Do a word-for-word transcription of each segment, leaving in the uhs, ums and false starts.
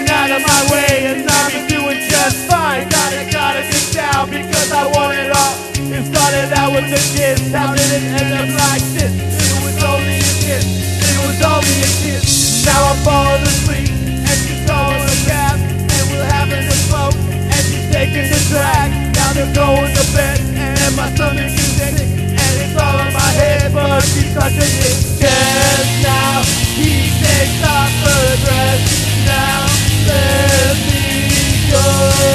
coming out of my way, and I've been doing just fine. Gotta, gotta get down because I want it all. It started out with a kiss, how did it end up like this? It was only a kiss, it was only a kiss. Now I'm falling asleep, and she's calling a cab, and we're having a smoke, and she's taking the drag. Now they're going to bed, and my stomach is sick, and it's all in my head, but she's touching his chest. Now he takes off her dress, now let me go.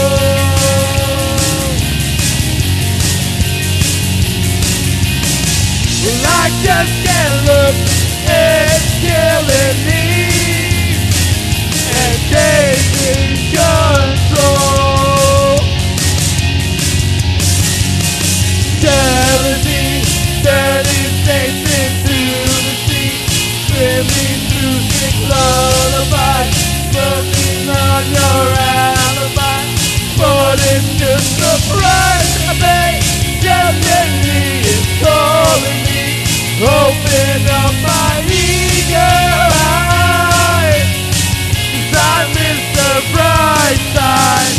Well, I just can't look, it's killing me, and taking control. Jealousy, turning states into the sea, swimming through sick lullaby, smoking on your alibi. But it's just a fright, babe, jealousy is calling me. Open up my eager eyes, 'cause I miss the bright side.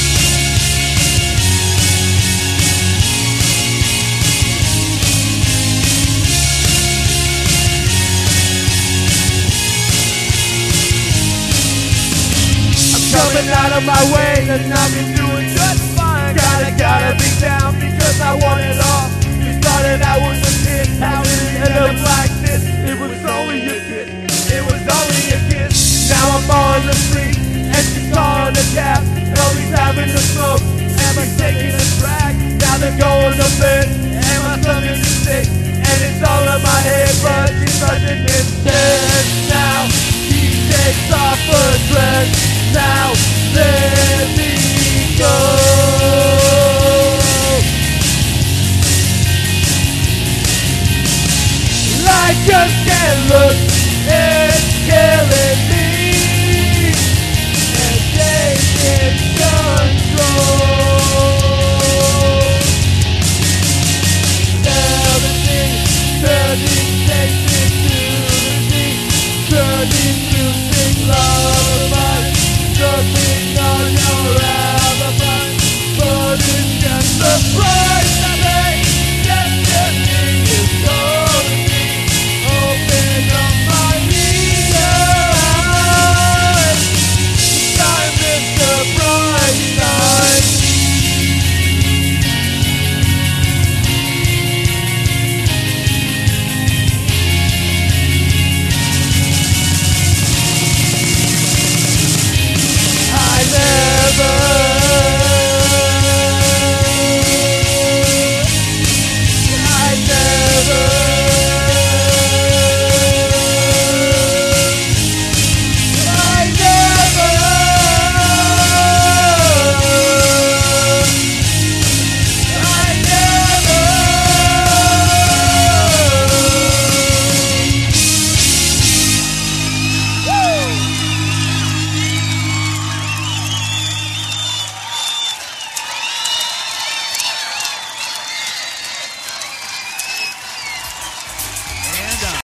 I'm coming out of my way, and I've been doing just fine. Gotta, gotta be down because I want it all. You started out with a kiss, how did it end up like this? It was only a kiss, it was only a kiss. Now I'm on the street, and she's calling a cab, and he's having a smoke, and I'm taking a drag. Now they're going to bed, and my stomach is sick, and it's all in my head, but she's touching his chest.